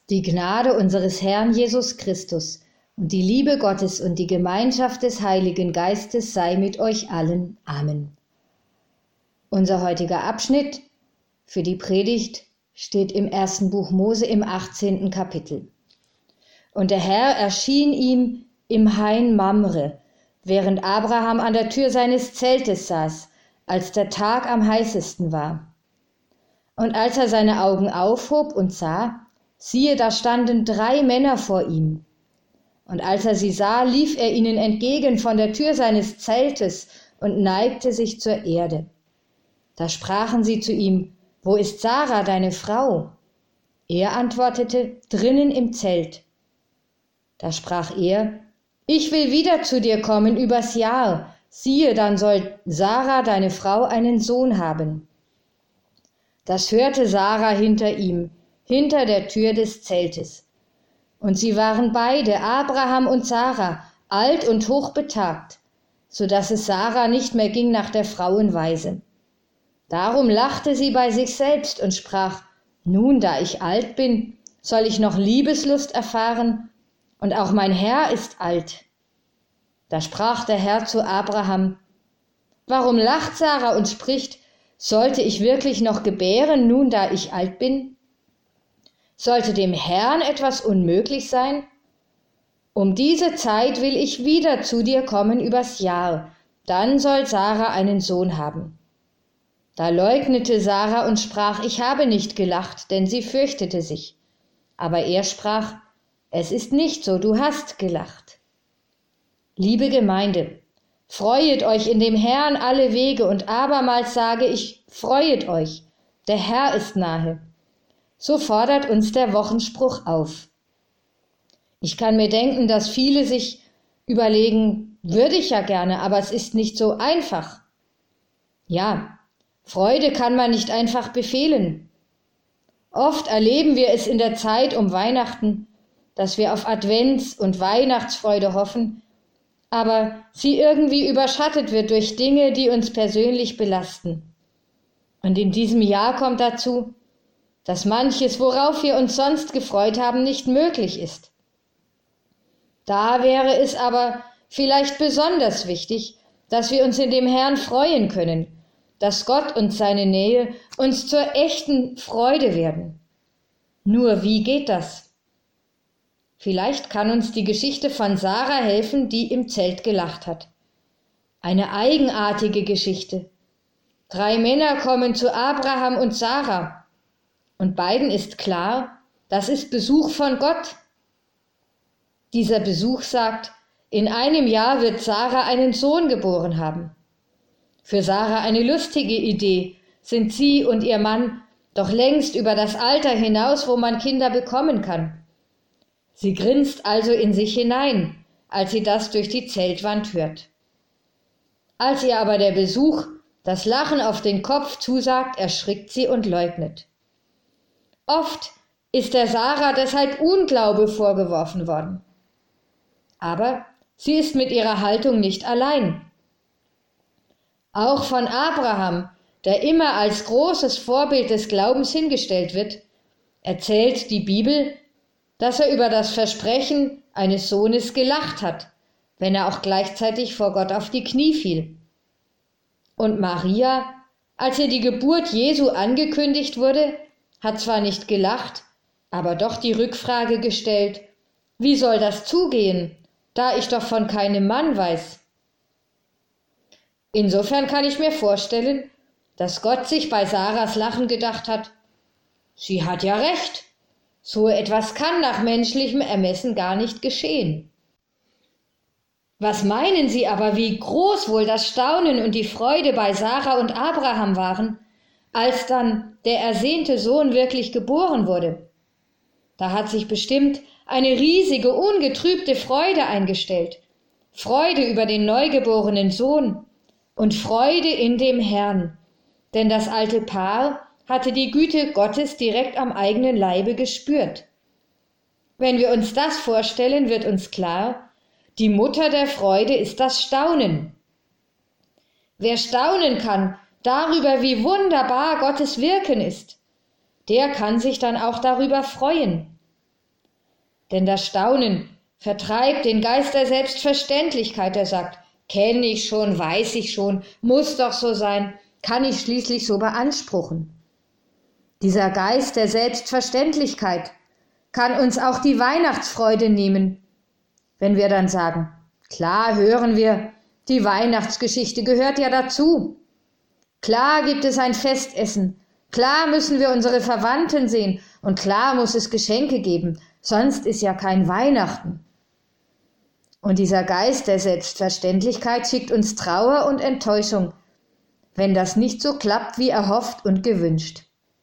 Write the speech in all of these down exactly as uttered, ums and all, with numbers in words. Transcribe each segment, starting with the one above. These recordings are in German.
Die Gnade unseres Herrn Jesus Christus und die Liebe Gottes und die Gemeinschaft des Heiligen Geistes sei mit euch allen. Amen. Unser heutiger Abschnitt für die Predigt steht im ersten Buch Mose im achtzehnten Kapitel. Und der Herr erschien ihm im Hain Mamre, während Abraham an der Tür seines Zeltes saß, als der Tag am heißesten war. Und als er seine Augen aufhob und sah, siehe, da standen drei Männer vor ihm. Und als er sie sah, lief er ihnen entgegen von der Tür seines Zeltes und neigte sich zur Erde. Da sprachen sie zu ihm: Wo ist Sarah, deine Frau? Er antwortete: Drinnen im Zelt. Da sprach er: Ich will wieder zu dir kommen übers Jahr. Siehe, dann soll Sarah, deine Frau, einen Sohn haben. Das hörte Sarah hinter ihm, hinter der Tür des Zeltes. Und sie waren beide, Abraham und Sarah, alt und hochbetagt, so dass es Sarah nicht mehr ging nach der Frauenweise. Darum lachte sie bei sich selbst und sprach: Nun, da ich alt bin, soll ich noch Liebeslust erfahren, und auch mein Herr ist alt. Da sprach der Herr zu Abraham: Warum lacht Sarah und spricht: Sollte ich wirklich noch gebären, nun da ich alt bin? Sollte dem Herrn etwas unmöglich sein? Um diese Zeit will ich wieder zu dir kommen übers Jahr, dann soll Sarah einen Sohn haben. Da leugnete Sarah und sprach: Ich habe nicht gelacht, denn sie fürchtete sich. Aber er sprach: Es ist nicht so, du hast gelacht. Liebe Gemeinde, freuet euch in dem Herrn alle Wege, und abermals sage ich, freuet euch, der Herr ist nahe. So fordert uns der Wochenspruch auf. Ich kann mir denken, dass viele sich überlegen: Würde ich ja gerne, aber es ist nicht so einfach. Ja, Freude kann man nicht einfach befehlen. Oft erleben wir es in der Zeit um Weihnachten, dass wir auf Advents- und Weihnachtsfreude hoffen, aber sie irgendwie überschattet wird durch Dinge, die uns persönlich belasten. Und in diesem Jahr kommt dazu, dass manches, worauf wir uns sonst gefreut haben, nicht möglich ist. Da wäre es aber vielleicht besonders wichtig, dass wir uns in dem Herrn freuen können, dass Gott und seine Nähe uns zur echten Freude werden. Nur wie geht das? Vielleicht kann uns die Geschichte von Sarah helfen, die im Zelt gelacht hat. Eine eigenartige Geschichte. Drei Männer kommen zu Abraham und Sarah. Und beiden ist klar, das ist Besuch von Gott. Dieser Besuch sagt: In einem Jahr wird Sarah einen Sohn geboren haben. Für Sarah eine lustige Idee, sind sie und ihr Mann doch längst über das Alter hinaus, wo man Kinder bekommen kann. Sie grinst also in sich hinein, als sie das durch die Zeltwand hört. Als ihr aber der Besuch das Lachen auf den Kopf zusagt, erschrickt sie und leugnet. Oft ist der Sarah deshalb Unglaube vorgeworfen worden. Aber sie ist mit ihrer Haltung nicht allein. Auch von Abraham, der immer als großes Vorbild des Glaubens hingestellt wird, erzählt die Bibel, dass er über das Versprechen eines Sohnes gelacht hat, wenn er auch gleichzeitig vor Gott auf die Knie fiel. Und Maria, als ihr die Geburt Jesu angekündigt wurde, hat zwar nicht gelacht, aber doch die Rückfrage gestellt: Wie soll das zugehen, da ich doch von keinem Mann weiß? Insofern kann ich mir vorstellen, dass Gott sich bei Sarahs Lachen gedacht hat: Sie hat ja recht. So etwas kann nach menschlichem Ermessen gar nicht geschehen. Was meinen Sie aber, wie groß wohl das Staunen und die Freude bei Sarah und Abraham waren, als dann der ersehnte Sohn wirklich geboren wurde? Da hat sich bestimmt eine riesige, ungetrübte Freude eingestellt. Freude über den neugeborenen Sohn und Freude in dem Herrn, denn das alte Paar hatte die Güte Gottes direkt am eigenen Leibe gespürt. Wenn wir uns das vorstellen, wird uns klar, die Mutter der Freude ist das Staunen. Wer staunen kann darüber, wie wunderbar Gottes Wirken ist, der kann sich dann auch darüber freuen. Denn das Staunen vertreibt den Geist der Selbstverständlichkeit, der sagt, kenne ich schon, weiß ich schon, muss doch so sein, kann ich schließlich so beanspruchen. Dieser Geist der Selbstverständlichkeit kann uns auch die Weihnachtsfreude nehmen, wenn wir dann sagen, klar hören wir, die Weihnachtsgeschichte gehört ja dazu. Klar gibt es ein Festessen, klar müssen wir unsere Verwandten sehen und klar muss es Geschenke geben, sonst ist ja kein Weihnachten. Und dieser Geist der Selbstverständlichkeit schickt uns Trauer und Enttäuschung, wenn das nicht so klappt, wie erhofft und gewünscht.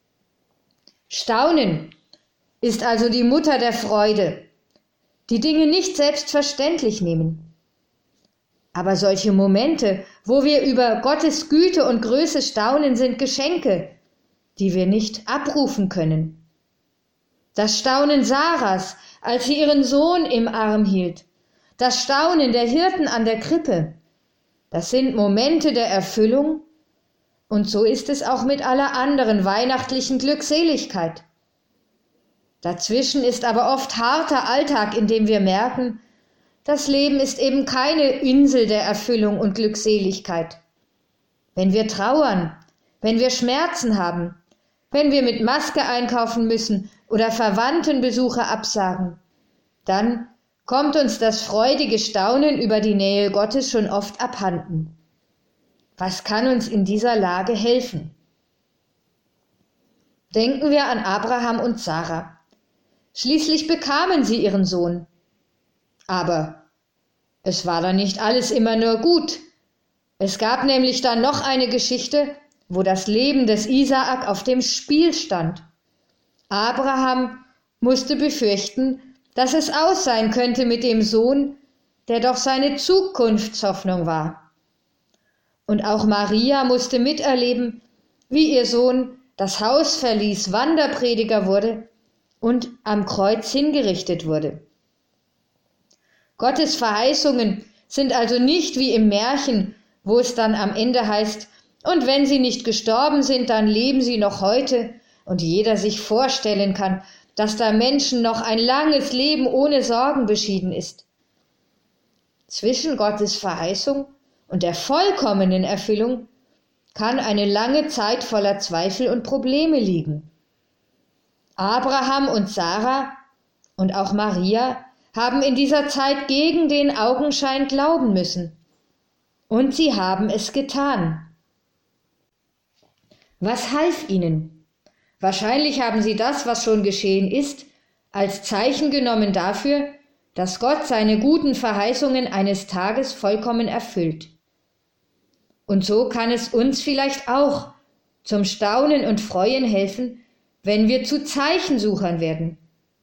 Staunen ist also die Mutter der Freude, die Dinge nicht selbstverständlich nehmen. Aber solche Momente, wo wir über Gottes Güte und Größe staunen, sind Geschenke, die wir nicht abrufen können. Das Staunen Sarahs, als sie ihren Sohn im Arm hielt, das Staunen der Hirten an der Krippe, das sind Momente der Erfüllung, und so ist es auch mit aller anderen weihnachtlichen Glückseligkeit. Dazwischen ist aber oft harter Alltag, in dem wir merken, das Leben ist eben keine Insel der Erfüllung und Glückseligkeit. Wenn wir trauern, wenn wir Schmerzen haben, wenn wir mit Maske einkaufen müssen oder Verwandtenbesuche absagen, dann kommt uns das freudige Staunen über die Nähe Gottes schon oft abhanden. Was kann uns in dieser Lage helfen? Denken wir an Abraham und Sarah. Schließlich bekamen sie ihren Sohn. Aber es war dann nicht alles immer nur gut. Es gab nämlich dann noch eine Geschichte, wo das Leben des Isaak auf dem Spiel stand. Abraham musste befürchten, dass es aus sein könnte mit dem Sohn, der doch seine Zukunftshoffnung war. Und auch Maria musste miterleben, wie ihr Sohn das Haus verließ, Wanderprediger wurde und am Kreuz hingerichtet wurde. Gottes Verheißungen sind also nicht wie im Märchen, wo es dann am Ende heißt, und wenn sie nicht gestorben sind, dann leben sie noch heute, und jeder sich vorstellen kann, dass da Menschen noch ein langes Leben ohne Sorgen beschieden ist. Zwischen Gottes Verheißung und der vollkommenen Erfüllung kann eine lange Zeit voller Zweifel und Probleme liegen. Abraham und Sarah und auch Maria haben in dieser Zeit gegen den Augenschein glauben müssen. Und sie haben es getan. Was half ihnen? Wahrscheinlich haben sie das, was schon geschehen ist, als Zeichen genommen dafür, dass Gott seine guten Verheißungen eines Tages vollkommen erfüllt. Und so kann es uns vielleicht auch zum Staunen und Freuen helfen, wenn wir zu Zeichensuchern werden.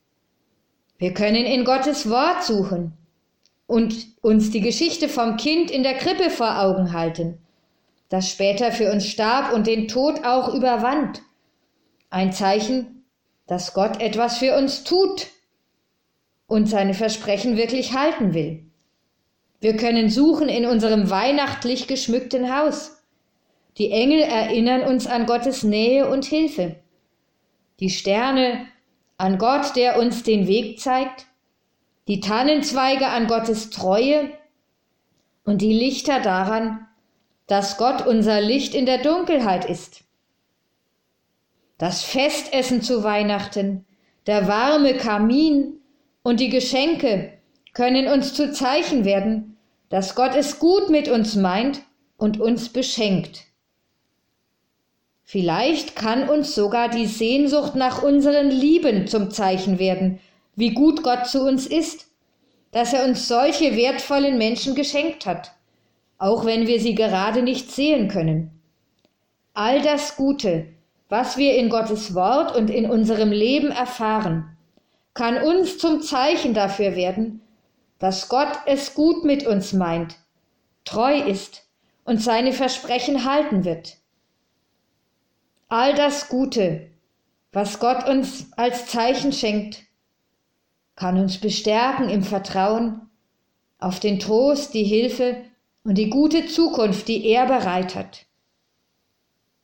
Wir können in Gottes Wort suchen und uns die Geschichte vom Kind in der Krippe vor Augen halten, das später für uns starb und den Tod auch überwand. Ein Zeichen, dass Gott etwas für uns tut und seine Versprechen wirklich halten will. Wir können suchen in unserem weihnachtlich geschmückten Haus. Die Engel erinnern uns an Gottes Nähe und Hilfe. Die Sterne an Gott, der uns den Weg zeigt, die Tannenzweige an Gottes Treue und die Lichter daran, dass Gott unser Licht in der Dunkelheit ist. Das Festessen zu Weihnachten, der warme Kamin und die Geschenke können uns zu Zeichen werden, dass Gott es gut mit uns meint und uns beschenkt. Vielleicht kann uns sogar die Sehnsucht nach unseren Lieben zum Zeichen werden, wie gut Gott zu uns ist, dass er uns solche wertvollen Menschen geschenkt hat, auch wenn wir sie gerade nicht sehen können. All das Gute, was wir in Gottes Wort und in unserem Leben erfahren, kann uns zum Zeichen dafür werden, dass Gott es gut mit uns meint, treu ist und seine Versprechen halten wird. All das Gute, was Gott uns als Zeichen schenkt, kann uns bestärken im Vertrauen auf den Trost, die Hilfe und die gute Zukunft, die er bereit hat.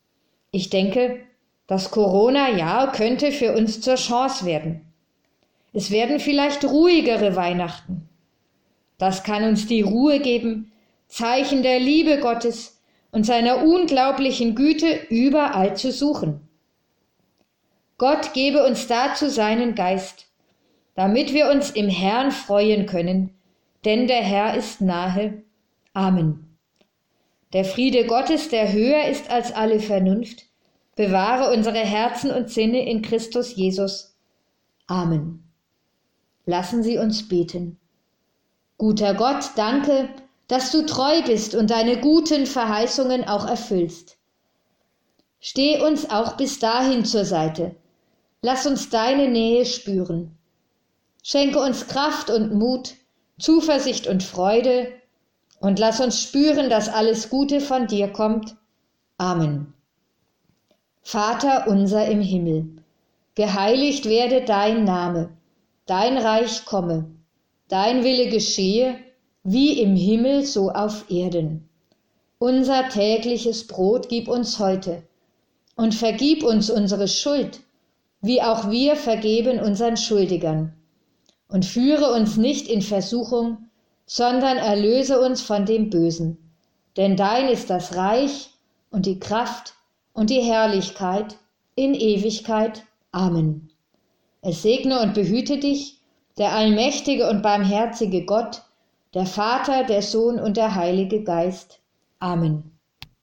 Ich denke, das Corona-Jahr könnte für uns zur Chance werden. Es werden vielleicht ruhigere Weihnachten. Das kann uns die Ruhe geben, Zeichen der Liebe Gottes und seiner unglaublichen Güte überall zu suchen. Gott gebe uns dazu seinen Geist, damit wir uns im Herrn freuen können, denn der Herr ist nahe. Amen. Der Friede Gottes, der höher ist als alle Vernunft, bewahre unsere Herzen und Sinne in Christus Jesus. Amen. Lassen Sie uns beten. Guter Gott, danke, dass du treu bist und deine guten Verheißungen auch erfüllst. Steh uns auch bis dahin zur Seite. Lass uns deine Nähe spüren. Schenke uns Kraft und Mut, Zuversicht und Freude und lass uns spüren, dass alles Gute von dir kommt. Amen. Vater unser im Himmel, geheiligt werde dein Name, dein Reich komme, dein Wille geschehe, wie im Himmel so auf Erden. Unser tägliches Brot gib uns heute und vergib uns unsere Schuld, wie auch wir vergeben unseren Schuldigern. Und führe uns nicht in Versuchung, sondern erlöse uns von dem Bösen. Denn dein ist das Reich und die Kraft und die Herrlichkeit in Ewigkeit. Amen. Es segne und behüte dich, der allmächtige und barmherzige Gott, der Vater, der Sohn und der Heilige Geist. Amen.